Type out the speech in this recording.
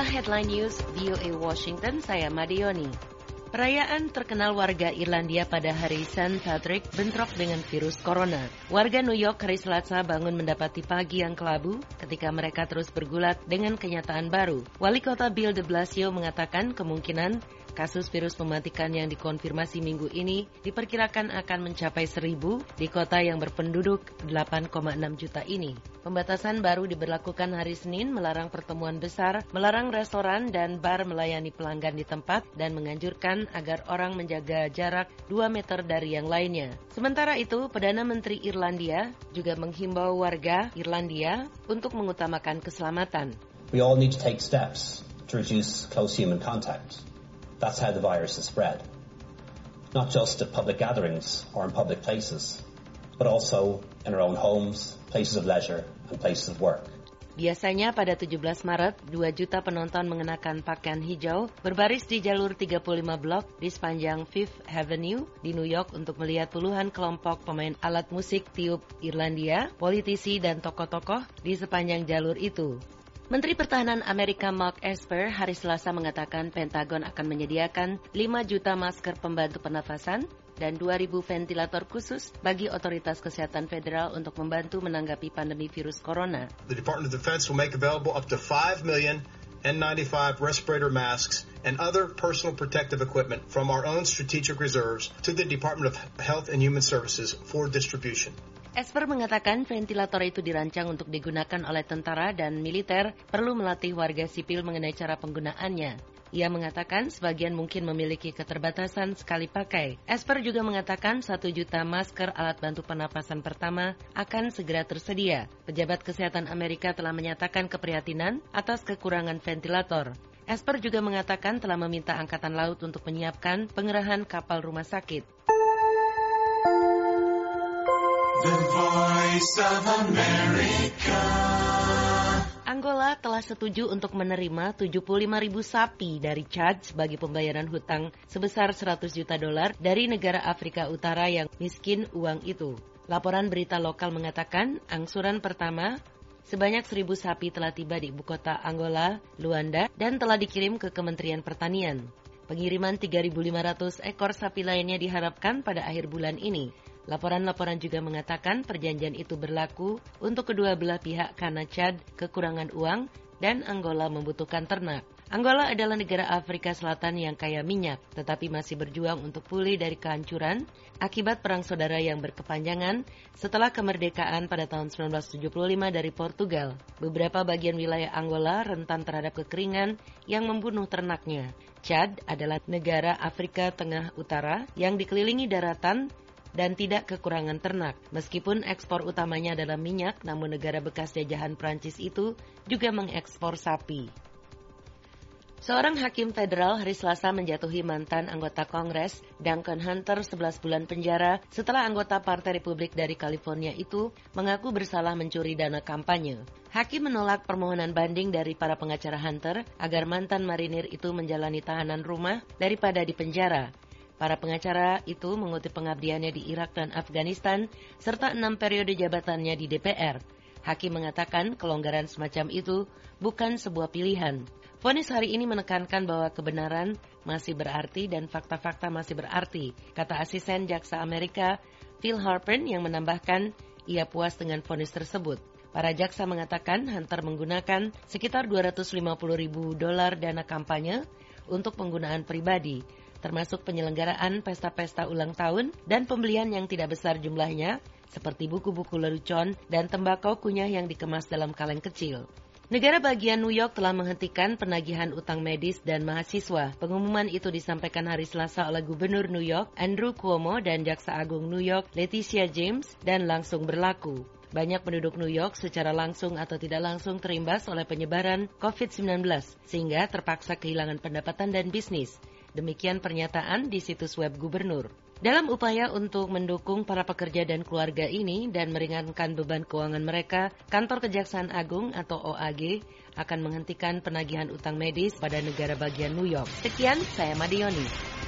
Inilah Headline News VOA Washington, saya Madioni. Perayaan terkenal warga Irlandia pada hari St. Patrick bentrok dengan virus corona. Warga New York hari Selasa bangun mendapati pagi yang kelabu ketika mereka terus bergulat dengan kenyataan baru. Wali kota Bill de Blasio mengatakan kemungkinan kasus virus mematikan yang dikonfirmasi minggu ini diperkirakan akan mencapai 1.000 di kota yang berpenduduk 8,6 juta ini. Pembatasan baru diberlakukan hari Senin melarang pertemuan besar, melarang restoran dan bar melayani pelanggan di tempat, dan menganjurkan agar orang menjaga jarak 2 meter dari yang lainnya. Sementara itu, Perdana Menteri Irlandia juga menghimbau warga Irlandia untuk mengutamakan keselamatan. We all need to take steps to reduce close human contact. That's how the virus is spread. Not just at public gatherings or in public places, but also in our own homes, places of leisure, and places of work. Biasanya pada 17 Maret, 2 juta penonton mengenakan pakaian hijau berbaris di jalur 35 blok di sepanjang Fifth Avenue di New York untuk melihat puluhan kelompok pemain alat musik tiup Irlandia, politisi, dan tokoh-tokoh di sepanjang jalur itu. Menteri Pertahanan Amerika Mark Esper hari Selasa mengatakan Pentagon akan menyediakan 5 juta masker pembantu pernafasan dan 2.000 ventilator khusus bagi otoritas kesehatan federal untuk membantu menanggapi pandemi virus corona. The Department of Defense will make available up to 5 million N95 respirator masks and other personal protective equipment from our own strategic reserves to the Department of Health and Human Services for distribution. Esper mengatakan ventilator itu dirancang untuk digunakan oleh tentara dan militer perlu melatih warga sipil mengenai cara penggunaannya. Ia mengatakan sebagian mungkin memiliki keterbatasan sekali pakai. Esper juga mengatakan 1 juta masker alat bantu pernapasan pertama akan segera tersedia. Pejabat kesehatan Amerika telah menyatakan keprihatinan atas kekurangan ventilator. Esper juga mengatakan telah meminta Angkatan Laut untuk menyiapkan pengerahan kapal rumah sakit. The Voice of America. Angola telah setuju untuk menerima 75.000 sapi dari Chad sebagai pembayaran hutang sebesar $100 juta dari negara Afrika Utara yang miskin uang itu. Laporan berita lokal mengatakan angsuran pertama sebanyak 1.000 sapi telah tiba di ibu kota Angola, Luanda, dan telah dikirim ke Kementerian Pertanian. Pengiriman 3.500 ekor sapi lainnya diharapkan pada akhir bulan ini. Laporan-laporan juga mengatakan perjanjian itu berlaku untuk kedua belah pihak karena Chad kekurangan uang dan Angola membutuhkan ternak. Angola adalah negara Afrika Selatan yang kaya minyak, tetapi masih berjuang untuk pulih dari kehancuran akibat perang saudara yang berkepanjangan setelah kemerdekaan pada tahun 1975 dari Portugal. Beberapa bagian wilayah Angola rentan terhadap kekeringan yang membunuh ternaknya. Chad adalah negara Afrika Tengah Utara yang dikelilingi daratan dan tidak kekurangan ternak. Meskipun ekspor utamanya adalah minyak, namun negara bekas jajahan Prancis itu juga mengekspor sapi. Seorang hakim federal hari Selasa menjatuhi mantan anggota Kongres Duncan Hunter 11 bulan penjara setelah anggota Partai Republik dari California itu mengaku bersalah mencuri dana kampanye. Hakim menolak permohonan banding dari para pengacara Hunter agar mantan marinir itu menjalani tahanan rumah daripada di penjara. Para pengacara itu mengutip pengabdiannya di Irak dan Afghanistan, serta 6 periode jabatannya di DPR. Hakim mengatakan kelonggaran semacam itu bukan sebuah pilihan. Vonis hari ini menekankan bahwa kebenaran masih berarti dan fakta-fakta masih berarti, kata asisten jaksa Amerika Phil Harpen yang menambahkan ia puas dengan vonis tersebut. Para jaksa mengatakan Hunter menggunakan sekitar $250.000 dana kampanye untuk penggunaan pribadi, termasuk penyelenggaraan pesta-pesta ulang tahun dan pembelian yang tidak besar jumlahnya, seperti buku-buku lelucon dan tembakau kunyah yang dikemas dalam kaleng kecil. Negara bagian New York telah menghentikan penagihan utang medis dan mahasiswa. Pengumuman itu disampaikan hari Selasa oleh Gubernur New York, Andrew Cuomo, dan Jaksa Agung New York, Leticia James, dan langsung berlaku. Banyak penduduk New York secara langsung atau tidak langsung terimbas oleh penyebaran COVID-19, sehingga terpaksa kehilangan pendapatan dan bisnis. Demikian pernyataan di situs web gubernur. Dalam upaya untuk mendukung para pekerja dan keluarga ini dan meringankan beban keuangan mereka, Kantor Kejaksaan Agung atau OAG akan menghentikan penagihan utang medis pada negara bagian New York. Sekian, saya Madioni.